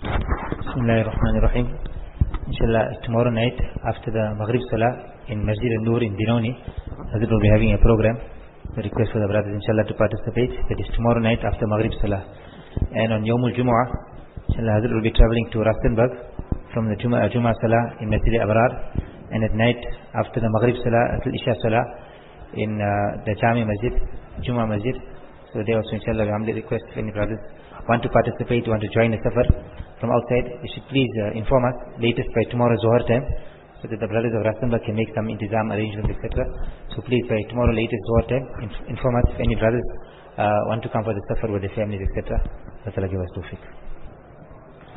Bismillahirrahmanirrahim. Inshallah, tomorrow night after the Maghrib Salah in Masjid Al-Nur in Dinoni, Hazrat will be having a program. The request for the brothers, inshallah, to participate. That is tomorrow night after Maghrib Salah. And on Yawmul Jumu'ah, inshallah, Hazrat will be traveling to Rastenburg from the Jumu'ah Salah in Masjid Abrar. And at night after the Maghrib Salah, until Isha Salah in the Jami Masjid, Jumu'ah Masjid. So they also, inshallah, we humbly request if any brothers want to participate, want to join the safar from outside, you should please inform us latest by tomorrow Zohar time, so that the brothers of Rastenburg can make some intizam arrangements, etc. So please by tomorrow latest Zohar time, inform us if any brothers want to come for the safar with their families, etc. That's Allah give us tawfiq.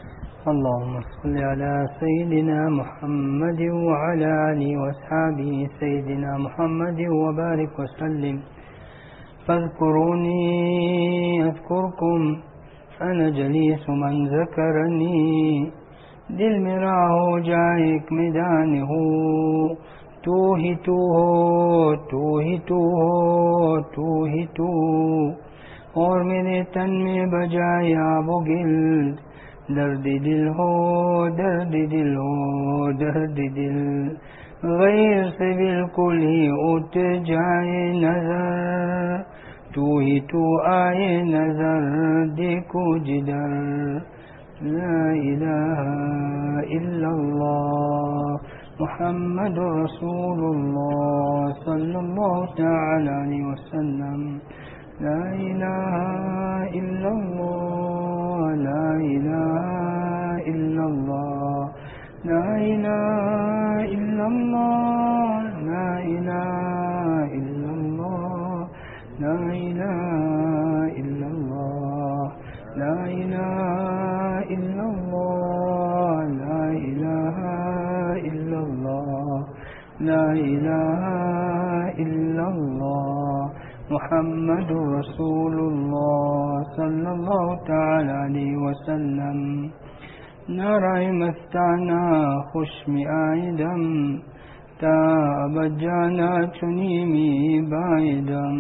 اللهم صل على سيدنا محمد وعلى آله وأصحابه سيدنا محمد وبارك وسلم. فاذكروني أذكركم أنا جلیس من ذکرنی دل میرا ہو جائے ایک میدان ہو تو ہی تو ہو تو ہی تو ہو تو ہی تو اور میرے تن میں بجائے آب و گل درد دل ہو درد دل ہو درد دل غیر سے بالکل ہی اٹھ جائے نظر تو ہی تو آئے نظر دیکھو جدھر لا الہ الا اللہ محمد رسول اللہ صلی اللہ تعالی علیہ وسلم. لا الہ الا اللہ لا الہ الا اللہ لا الہ الا اللہ لا الہ الا اللہ لا إله إلا الله لا إله إلا الله لا إله إلا الله لا إله إلا الله محمد رسول الله صلى الله تعالى عليه وسلم. نارائ مستانا خوش می آئیدم تا ابد جانا چنی می بائدم.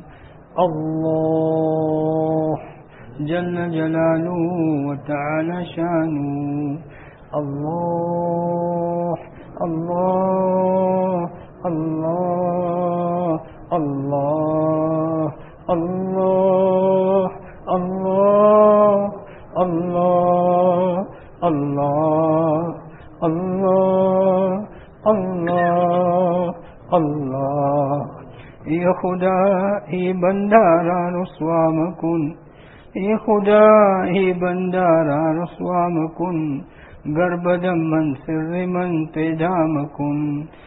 اللہ جل جلالہ و تعالی شانہ اللہ اللہ اللہ اللہ اللہ اللہ اللہ اللہ اللہ اللہ اللہ. اے خدا ہی بندارا رسوا مکن اے خدا ہی بندارا رسوا مکن گربدم من سر من پیدا مکن.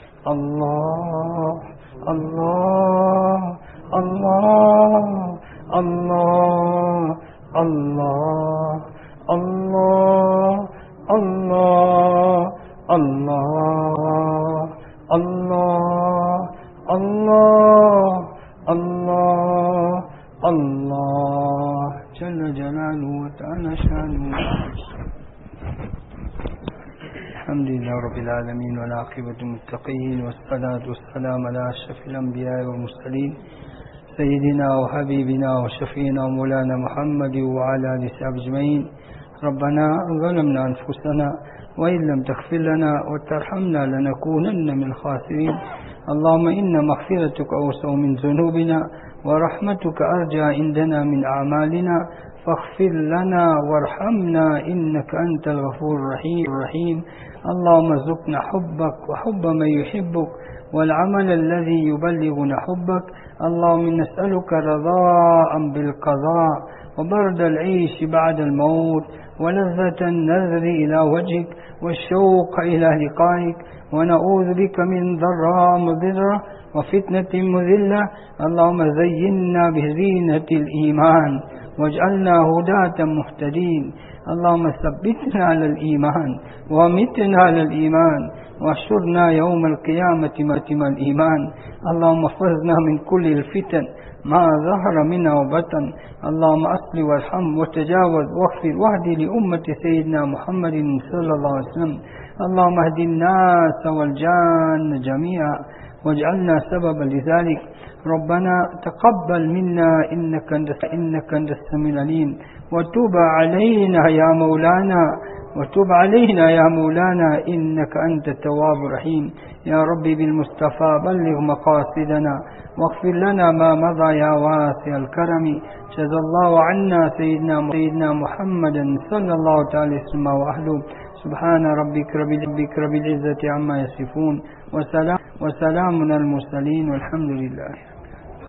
اللہ اللہ اللہ اللہ اللہ اللہ اللہ اللہ اللہ اللہ اللہ اللہ جل جلالہ و تعالی شانہ. الحمد لله رب العالمين والعاقبة للمتقين والصلاة والسلام على أشرف الأنبياء والمرسلين سيدنا وحبيبنا وشفينا ومولانا محمد وعلى آله وصحبه أجمعين. ربنا ظلمنا أنفسنا وإن لم تغفر لنا وترحمنا لنكونن من الخاسرين. اللهم إن مغفرتك أوسع من ذنوبنا ورحمتك أرجى عندنا من أعمالنا فاغفر لنا وارحمنا إنك أنت الغفور الرحيم. اللهم ارزقنا حبك وحب من يحبك والعمل الذي يبلغنا حبك. اللهم نسألك رضاء بالقضاء وبرد العيش بعد الموت ولذة النذر إلى وجهك والشوق إلى لقائك ونعوذ بك من ضراء مضرة وفتنة مذلة. اللهم زينا بزينة الإيمان واجعلنا هداة مهتدين. اللهم ثبتنا على الإيمان ومتنا على الإيمان واحشرنا يوم القيامة مع الإيمان. اللهم احفظنا من كل الفتن ما ظهر منها وبطن. اللهم أصل وارحم وتجاوز واغفر واهد لأمة سيدنا محمد صلى الله عليه وسلم. اللهم اهد الناس والجان جميعا واجعلنا سببا لذلك. ربنا تقبل منا إنك أنت السميع العليم وتب علينا يا مولانا وتب علينا يا مولانا إنك أنت التواب الرحيم. يا ربي بالمصطفى بلغ مقاصدنا واغفر لنا ما مضى يا واسع الكرم. جزا الله عنا سيدنا محمدا صلى الله تعالى وسلم وأهله. سبحان ربك رب العزة عما يصفون وسلام على المرسلين والحمد لله.